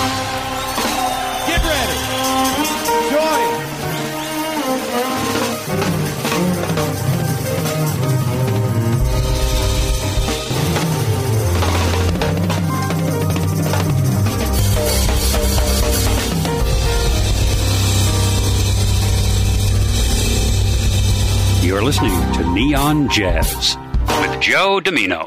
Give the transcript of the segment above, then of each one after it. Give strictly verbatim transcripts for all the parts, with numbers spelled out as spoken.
Get ready. Join. You're listening to Neon Jazz with Joe Domino.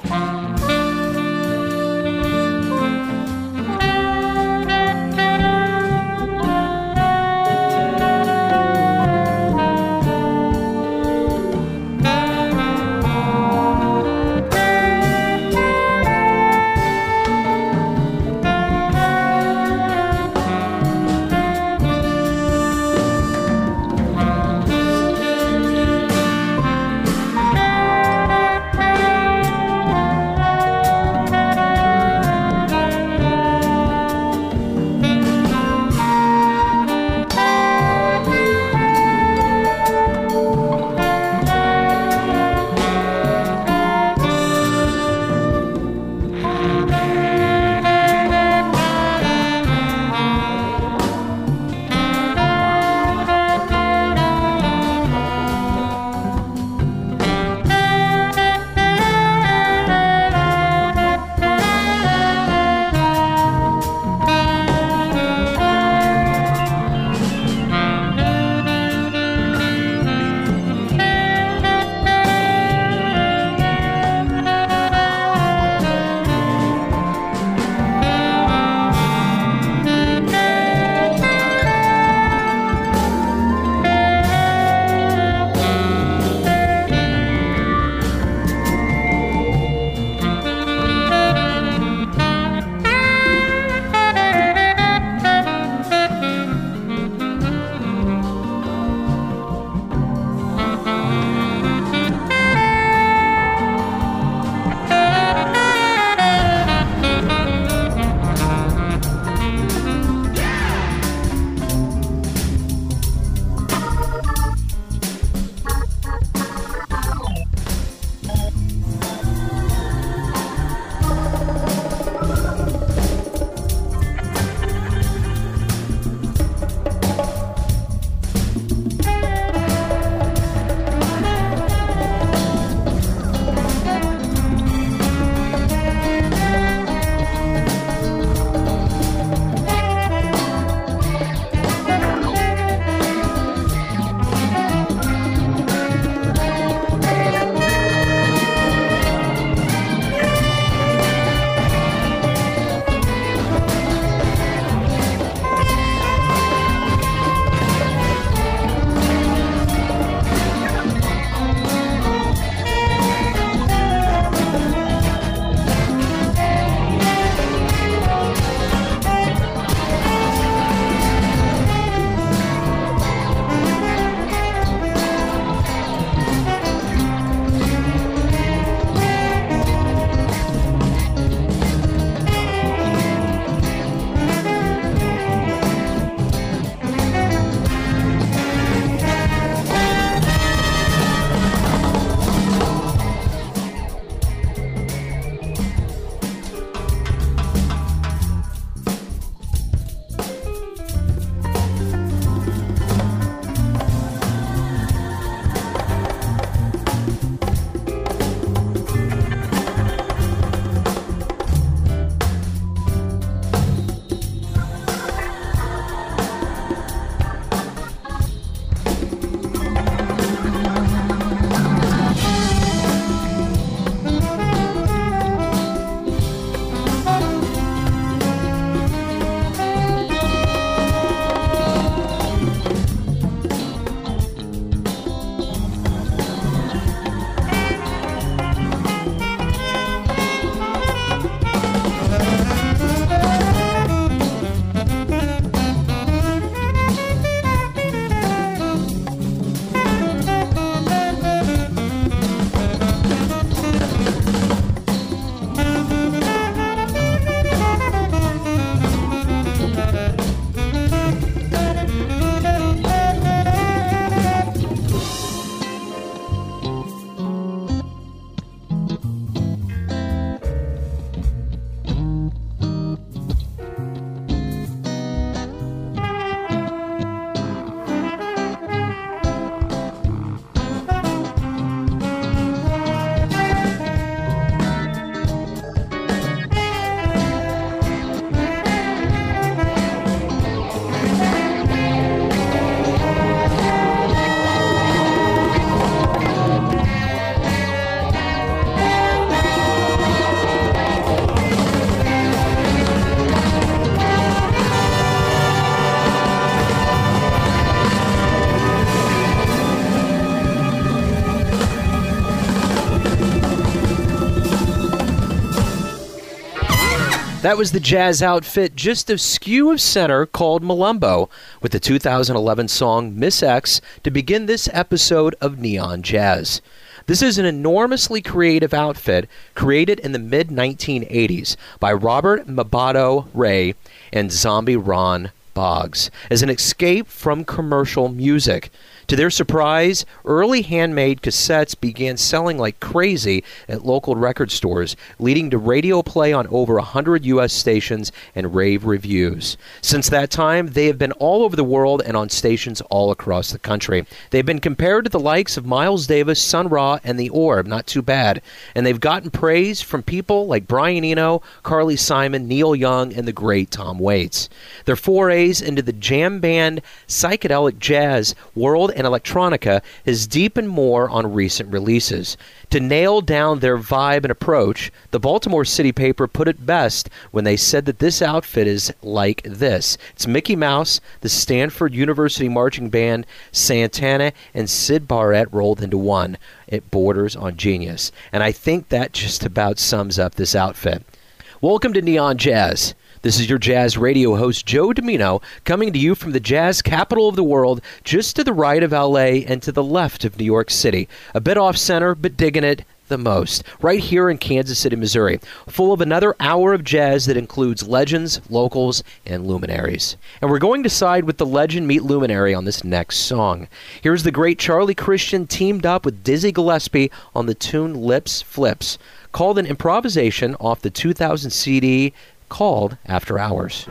That was the jazz outfit just a skew of center called Malumbo with the two thousand eleven song Miss X to begin this episode of Neon Jazz. This is an enormously creative outfit created in the mid nineteen eighties by Robert Mabato Ray and Zombie Ron Boggs as an escape from commercial music. To their surprise, early handmade cassettes began selling like crazy at local record stores, leading to radio play on over one hundred U S stations and rave reviews. Since that time, they have been all over the world and on stations all across the country. They've been compared to the likes of Miles Davis, Sun Ra, and The Orb, not too bad. And they've gotten praise from people like Brian Eno, Carly Simon, Neil Young, and the great Tom Waits. Their forays into the jam band, psychedelic jazz world and electronica has deepened more on recent releases. To nail down their vibe and approach, the Baltimore City paper put it best when they said that this outfit is like this. It's Mickey Mouse, the Stanford University Marching Band, Santana, and Syd Barrett rolled into one. It borders on genius. And I think that just about sums up this outfit. Welcome to Neon Jazz. This is your jazz radio host, Joe Domino, coming to you from the jazz capital of the world, just to the right of L A and to the left of New York City. A bit off-center, but digging it the most. Right here in Kansas City, Missouri. Full of another hour of jazz that includes legends, locals, and luminaries. And we're going to side with the legend meet luminary on this next song. Here's the great Charlie Christian teamed up with Dizzy Gillespie on the tune Lips Flips, called an improvisation off the two thousand C D called After Hours.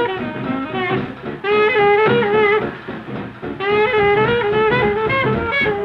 Thank you.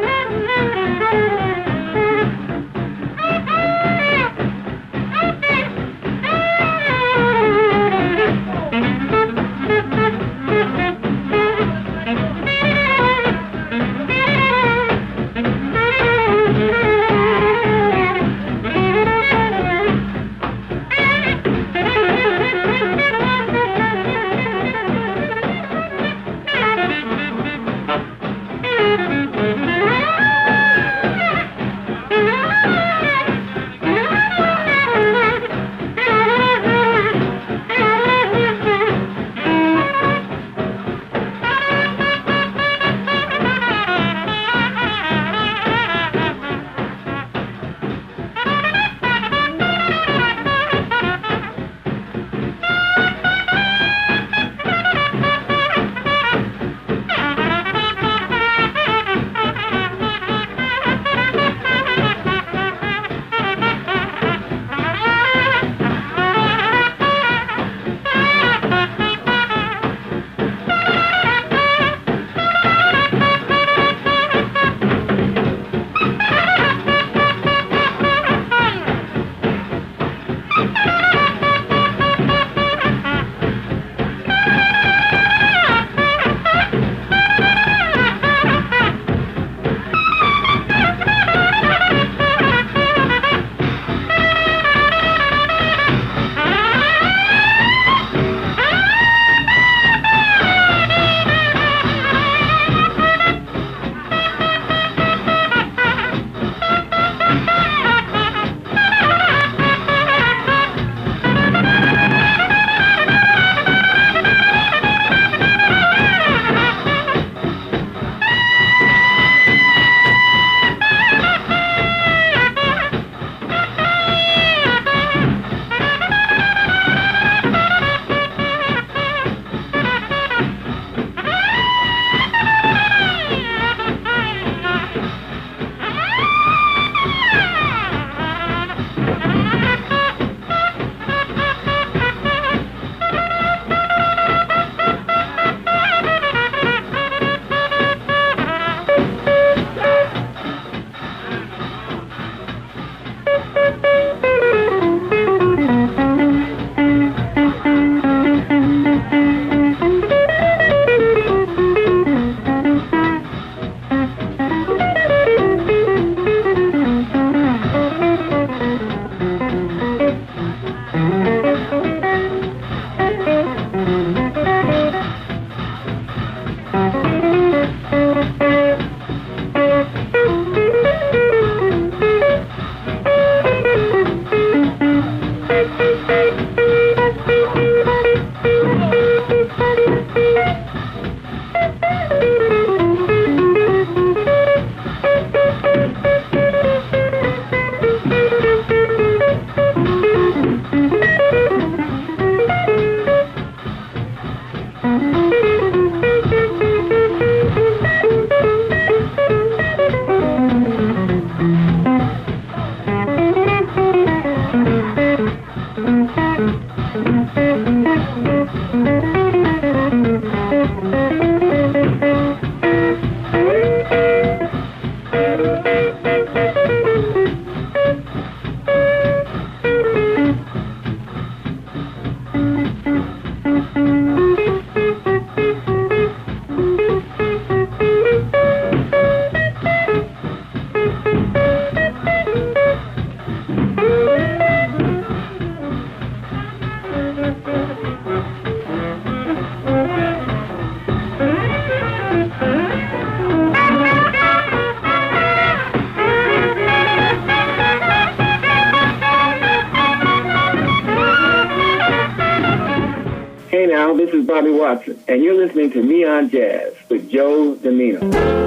Hey now, this is Bobby Watson, and you're listening to Neon Jazz with Joe Domino.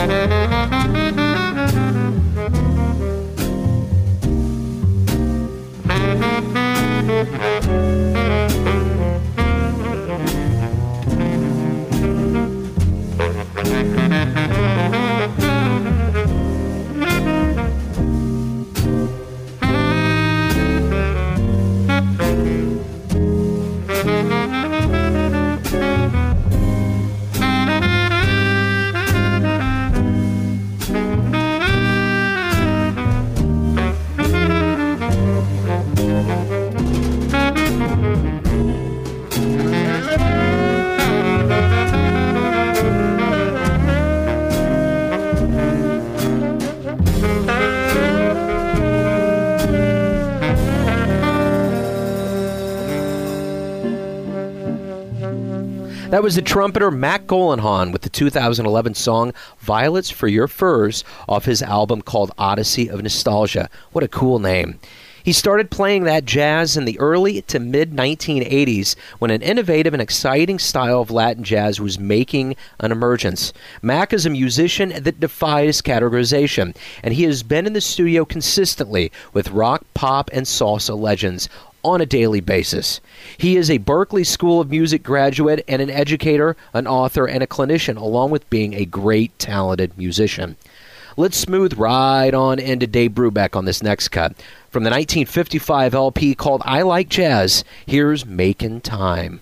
That was the trumpeter Mac Golenhan with the two thousand eleven song Violets for Your Furs off his album called Odyssey of Nostalgia. What a cool name. He started playing that jazz in the early to mid nineteen eighties when an innovative and exciting style of Latin jazz was making an emergence. Mac is a musician that defies categorization, and he has been in the studio consistently with rock, pop, and salsa legends on a daily basis. He is a Berklee School of Music graduate and an educator, an author, and a clinician, along with being a great, talented musician. Let's smooth right on into Dave Brubeck on this next cut. From the nineteen fifty-five L P called I Like Jazz, here's Makin' Time.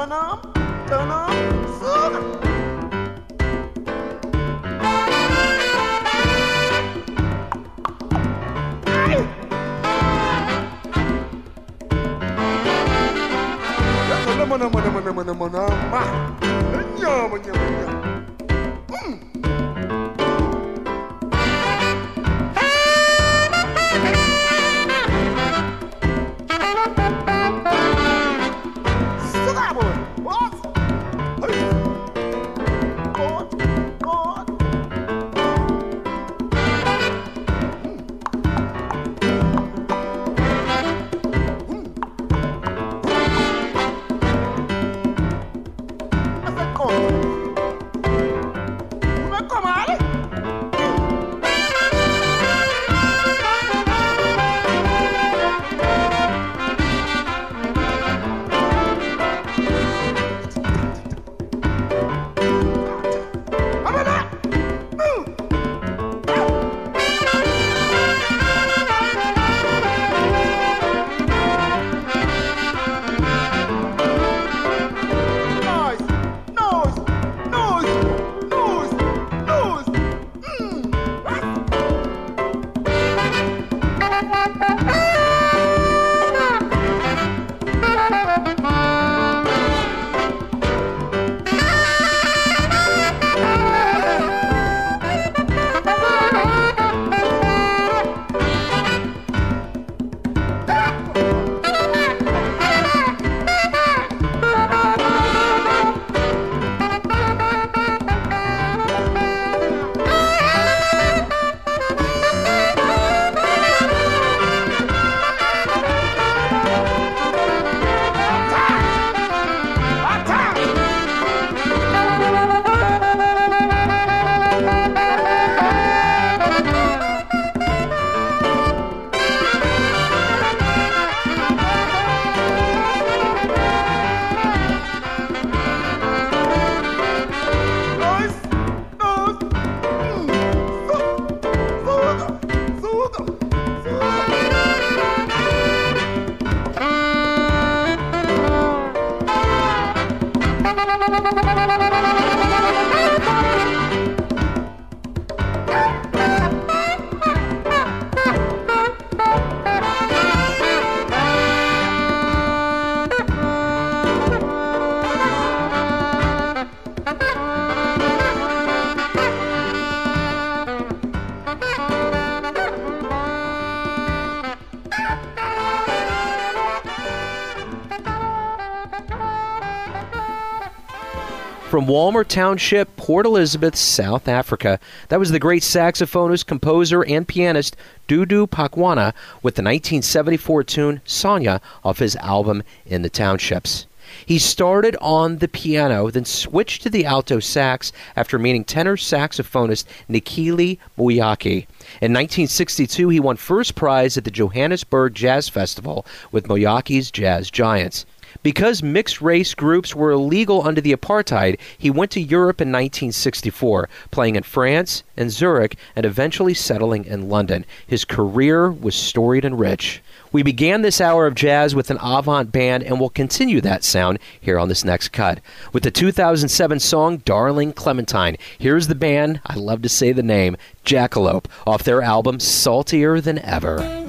From Walmer Township, Port Elizabeth, South Africa, that was the great saxophonist, composer, and pianist Dudu Pakwana with the nineteen seventy-four tune Sonia off his album In the Townships. He started on the piano, then switched to the alto sax after meeting tenor saxophonist Nikili Moyaki. In nineteen sixty-two, he won first prize at the Johannesburg Jazz Festival with Moyaki's Jazz Giants. Because mixed-race groups were illegal under the apartheid, he went to Europe in nineteen sixty-four, playing in France and Zurich, and eventually settling in London. His career was storied and rich. We began this hour of jazz with an avant band, and we'll continue that sound here on this next cut. With the two thousand seven song, Darling Clementine. Here's the band, I love to say the name, Jackalope, off their album, Saltier Than Ever.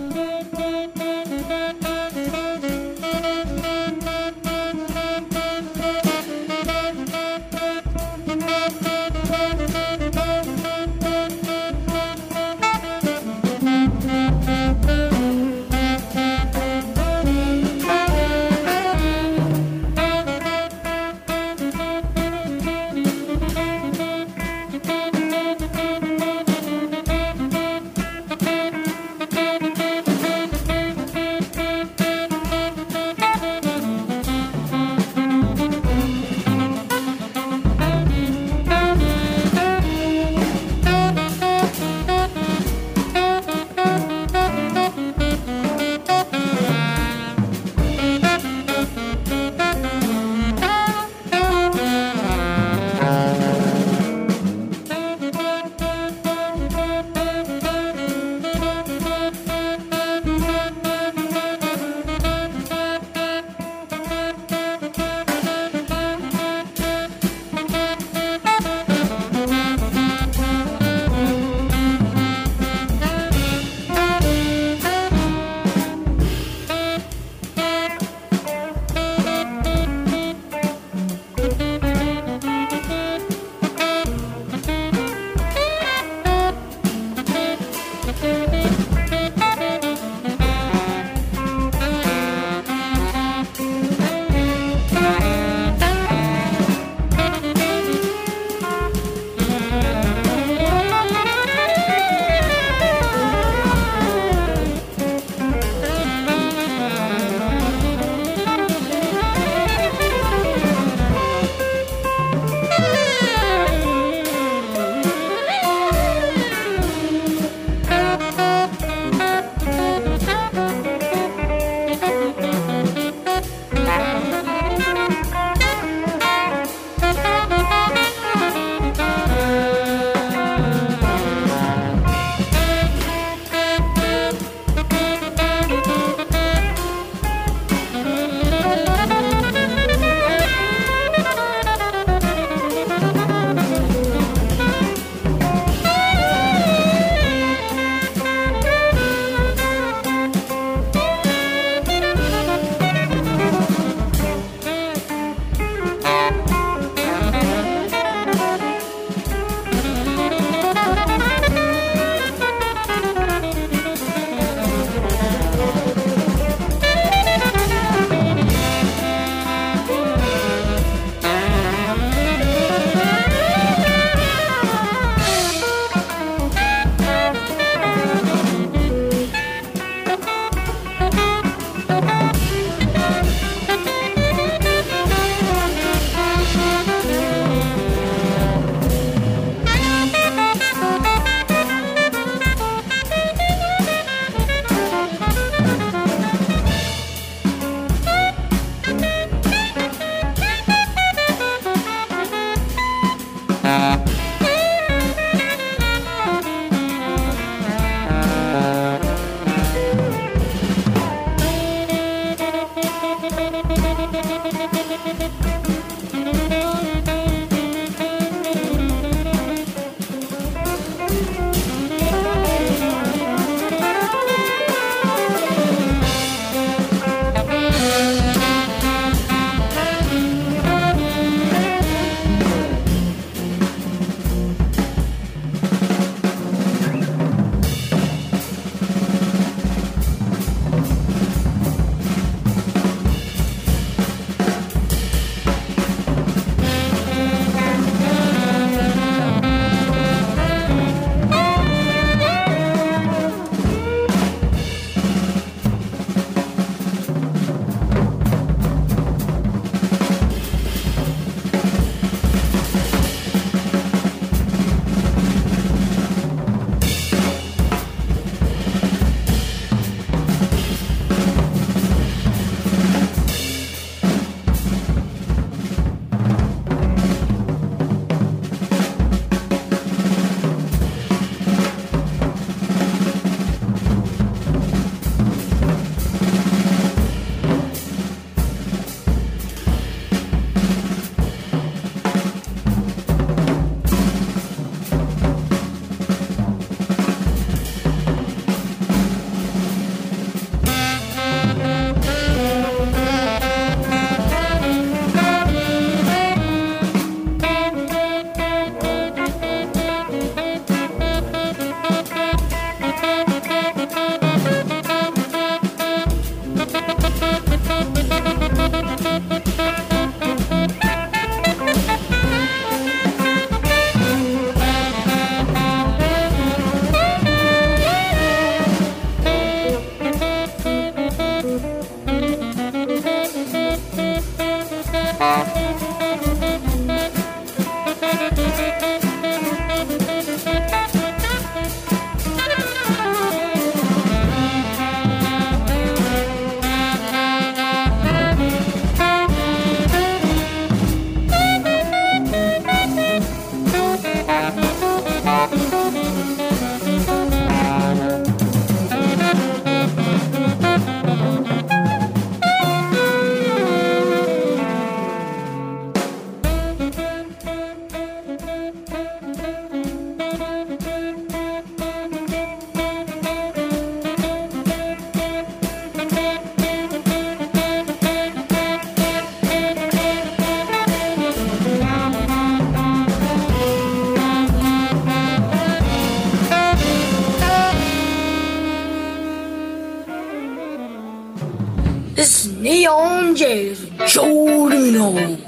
Jazz, Joe Domino.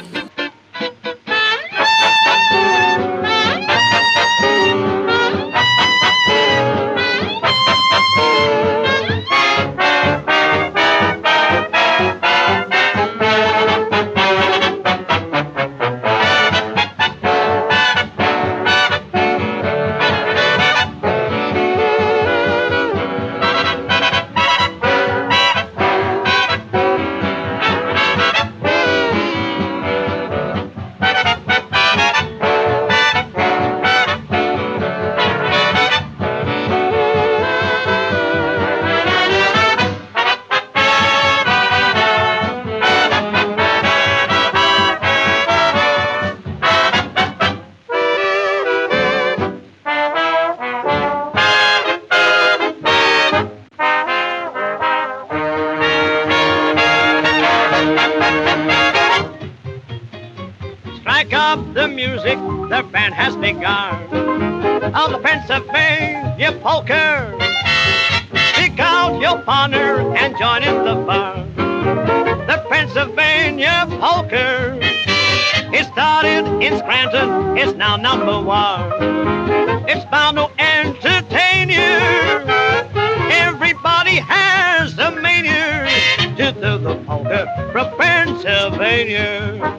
Strike up the music, the band has begun. On the Pennsylvania polka, stick out your partner and join in the fun. The Pennsylvania polka, it started in Scranton, it's now number one. It's bound to entertain you. Everybody has a mania to do the polka from Pennsylvania.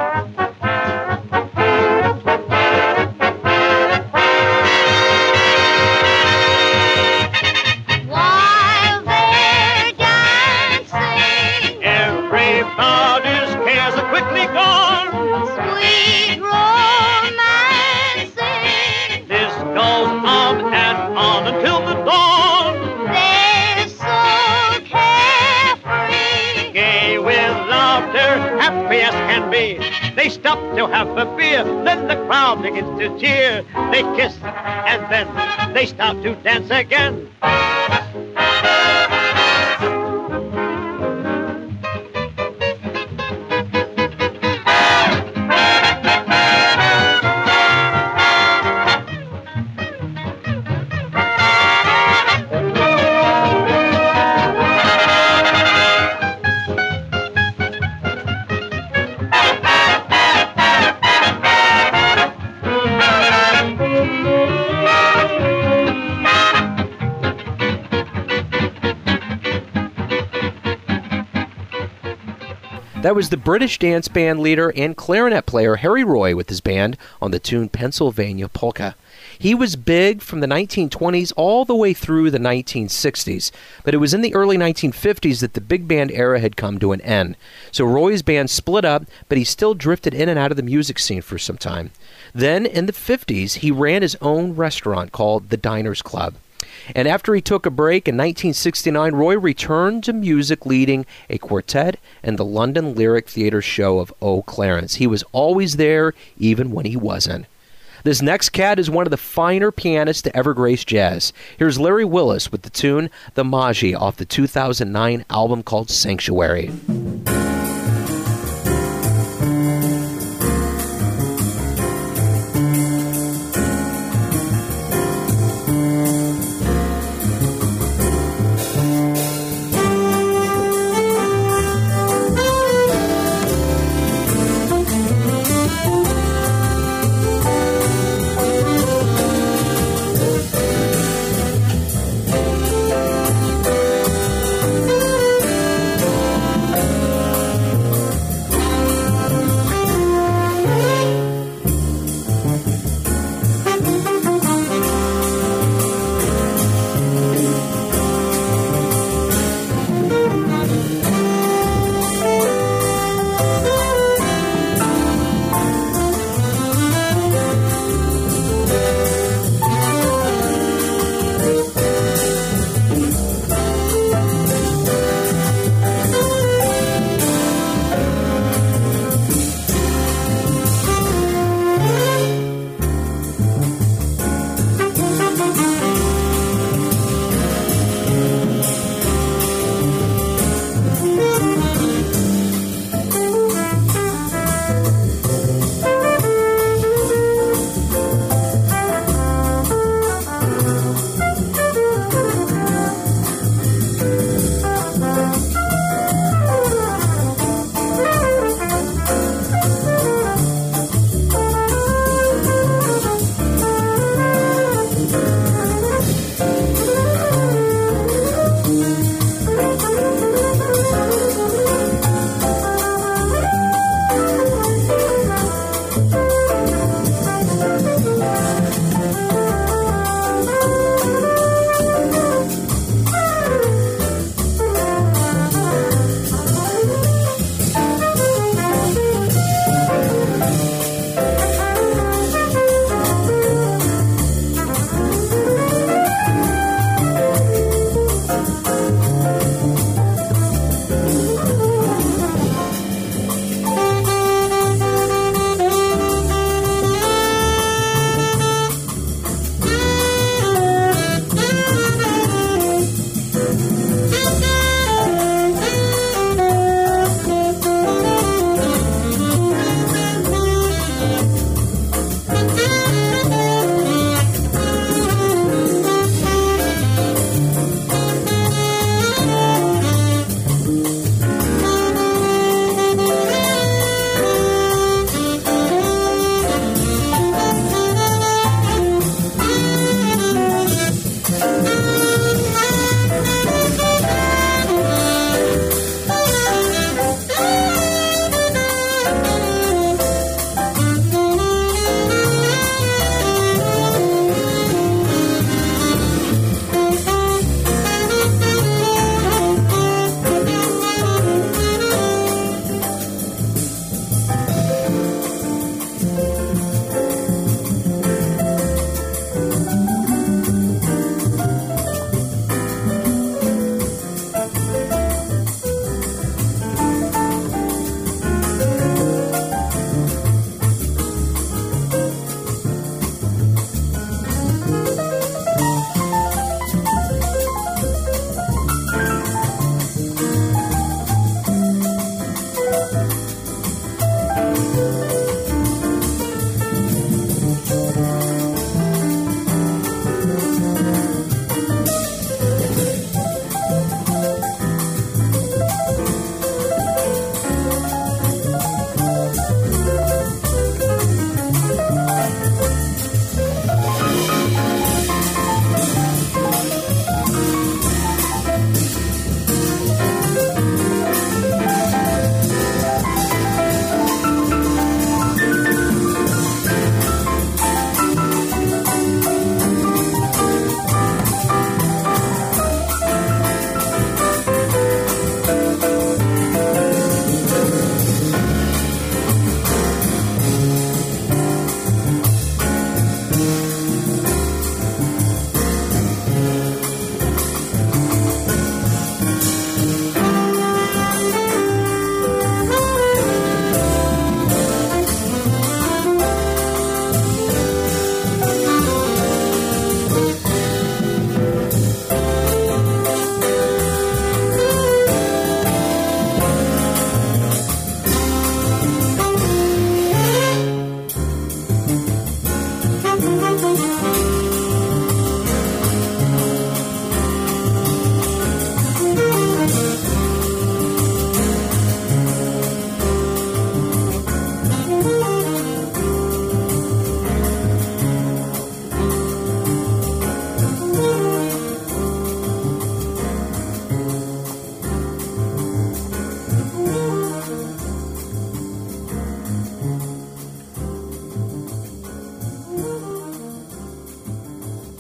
They stop to have a beer, then the crowd begins to cheer. They kiss, and then they start to dance again. That was the British dance band leader and clarinet player Harry Roy with his band on the tune Pennsylvania Polka. He was big from the nineteen twenties all the way through the nineteen sixties, but it was in the early nineteen fifties that the big band era had come to an end. So Roy's band split up, but he still drifted in and out of the music scene for some time. Then, in the fifties, he ran his own restaurant called the Diners Club. And after he took a break in nineteen sixty-nine, Roy returned to music, leading a quartet and the London Lyric Theatre show of O. Clarence. He was always there, even when he wasn't. This next cat is one of the finer pianists to ever grace jazz. Here's Larry Willis with the tune The Magi off the two thousand nine album called Sanctuary.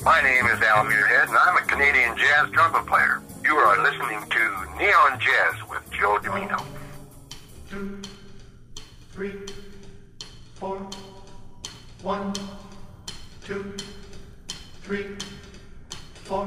My name is Al Muirhead, and I'm a Canadian jazz trumpet player. You are listening to Neon Jazz with Joe Domino. Two, three, four. One, two, three, four.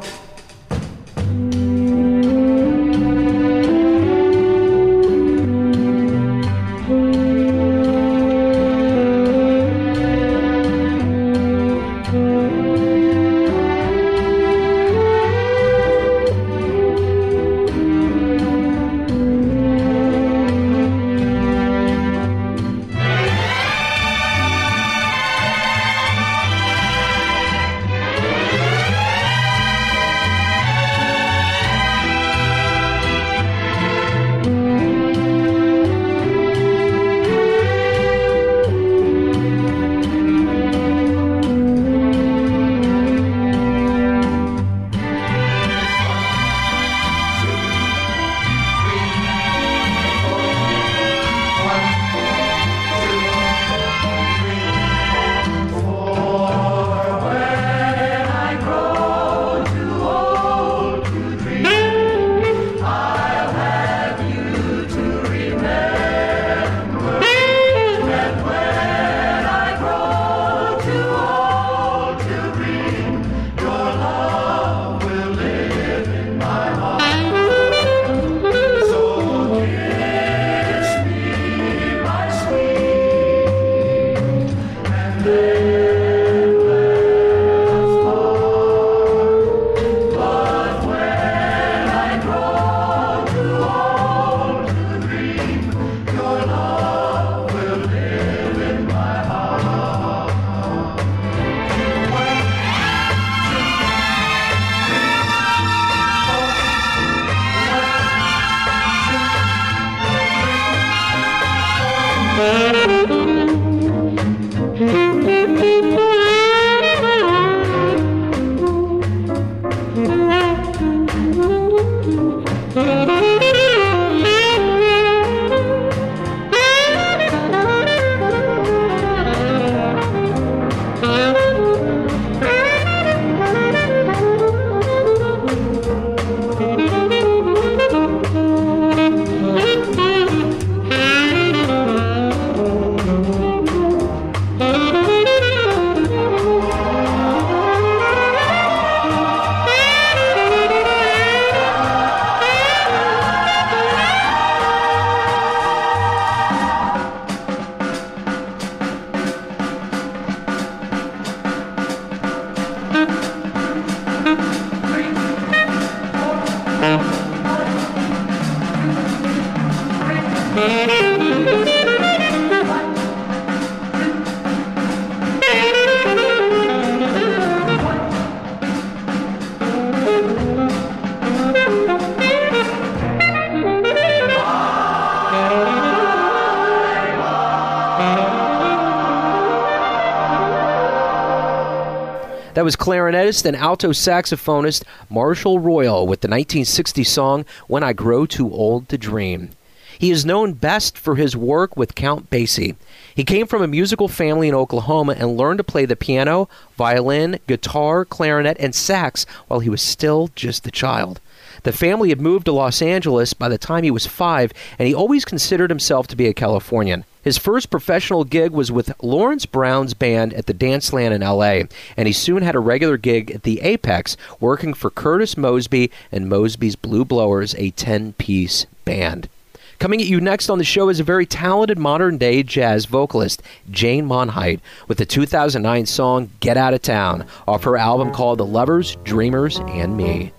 That was clarinetist and alto saxophonist Marshall Royal with the nineteen sixty song, When I Grow Too Old to Dream. He is known best for his work with Count Basie. He came from a musical family in Oklahoma and learned to play the piano, violin, guitar, clarinet, and sax while he was still just a child. The family had moved to Los Angeles by the time he was five, and he always considered himself to be a Californian. His first professional gig was with Lawrence Brown's band at the Danceland in L A, and he soon had a regular gig at the Apex, working for Curtis Mosby and Mosby's Blue Blowers, a ten-piece band. Coming at you next on the show is a very talented modern-day jazz vocalist, Jane Monheit, with the two thousand nine song Get Out of Town, off her album called The Lovers, Dreamers, and Me.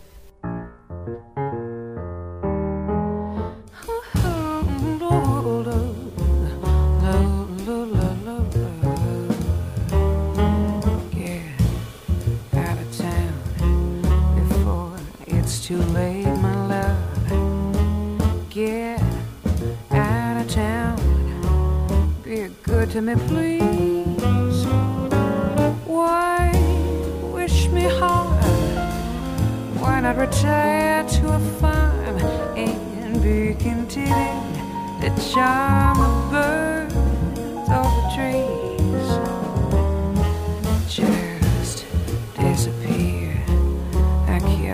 Too late, my love. Get out of town. Be good to me, please. Why wish me hard? Why not retire to a farm and be contented to charm the birds of the trees? Just disappear.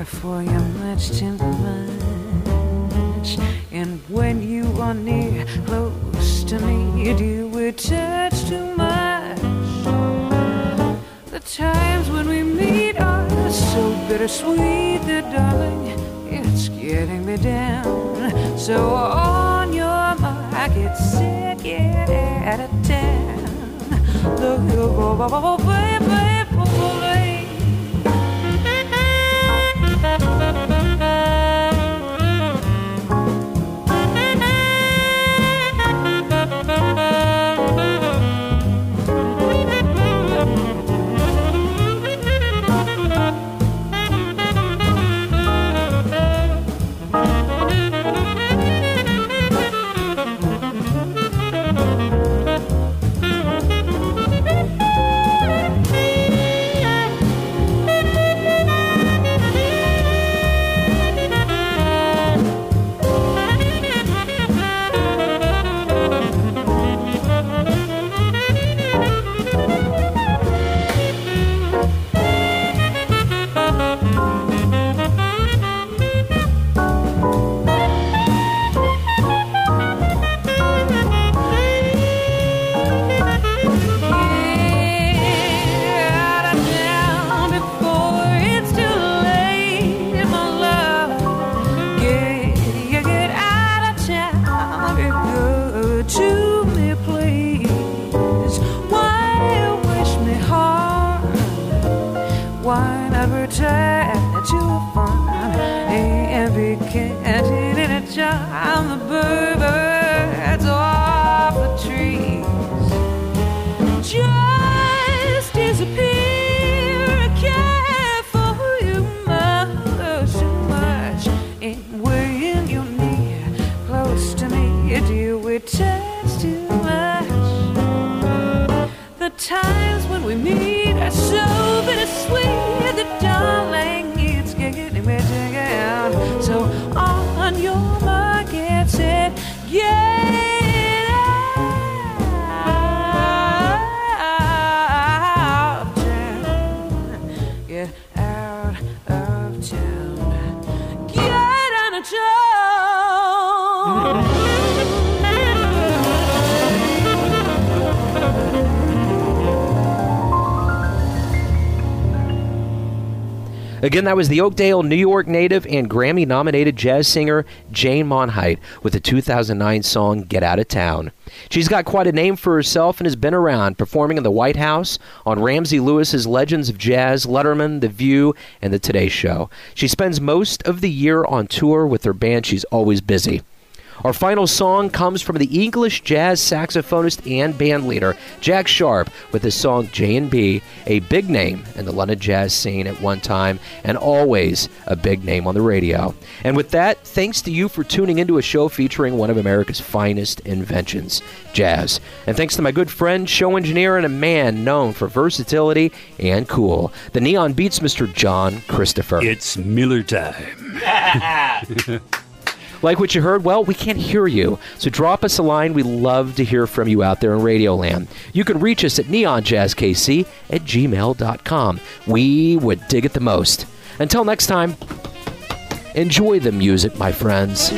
for you much too much. And when you are near, close to me, do we touch too much? The times when we meet are so bittersweet that, darling, it's getting me down. So on your mark, get set, get out of town. Look, look, oh, oh, oh, baby, baby, I'm the birds off the trees. Just disappear. I care for you much too much. And when you're near, close to me, do we touch too much? The times when we meet are so bittersweet that, darling, it's getting me down. So on your mark, get set, get out of town. Get out of town. Get out of town. Again, that was the Oakdale, New York native and Grammy-nominated jazz singer Jane Monheit with the two thousand nine song Get Out of Town. She's got quite a name for herself and has been around, performing in the White House, on Ramsey Lewis's Legends of Jazz, Letterman, The View, and The Today Show. She spends most of the year on tour with her band. She's always busy. Our final song comes from the English jazz saxophonist and bandleader Jack Sharp with his song J and B, a big name in the London jazz scene at one time and always a big name on the radio. And with that, thanks to you for tuning into a show featuring one of America's finest inventions, jazz. And thanks to my good friend, show engineer, and a man known for versatility and cool, the Neon Beats Mister John Christopher. It's Miller time. Like what you heard? Well, we can't hear you. So drop us a line. We love to hear from you out there in Radio Land. You can reach us at neonjazzkc at gmail dot com. We would dig it the most. Until next time, enjoy the music, my friends.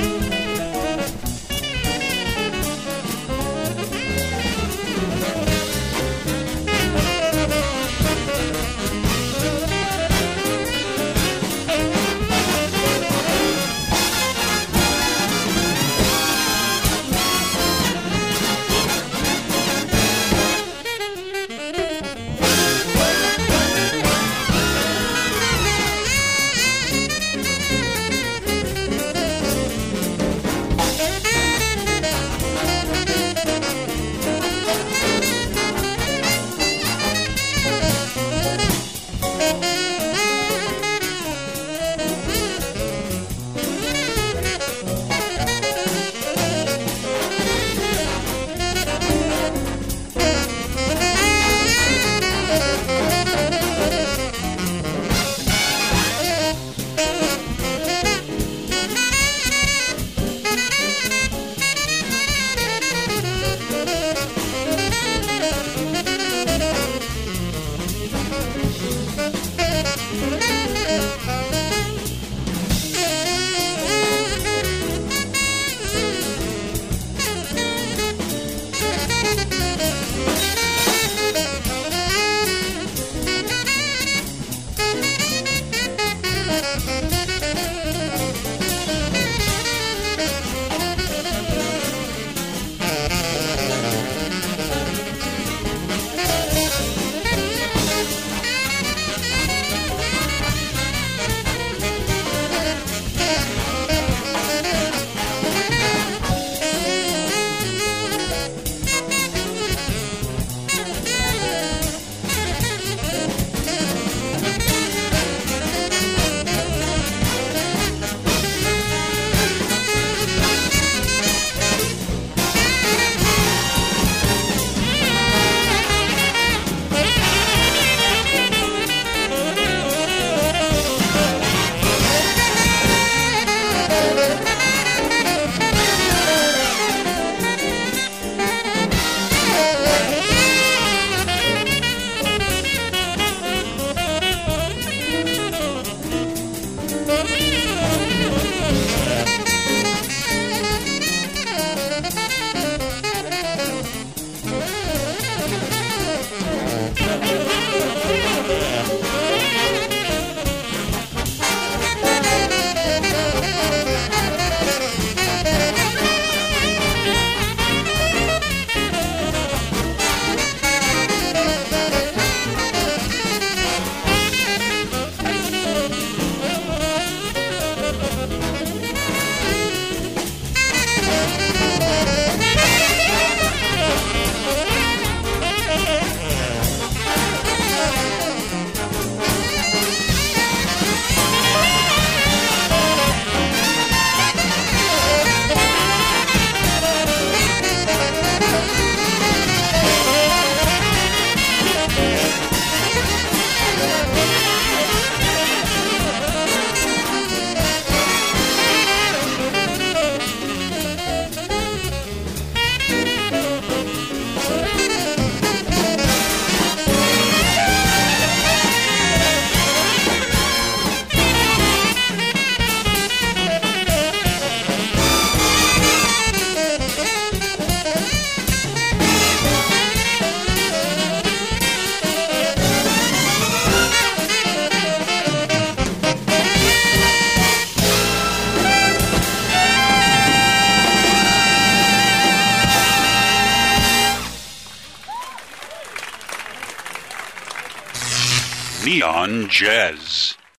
Neon Jazz.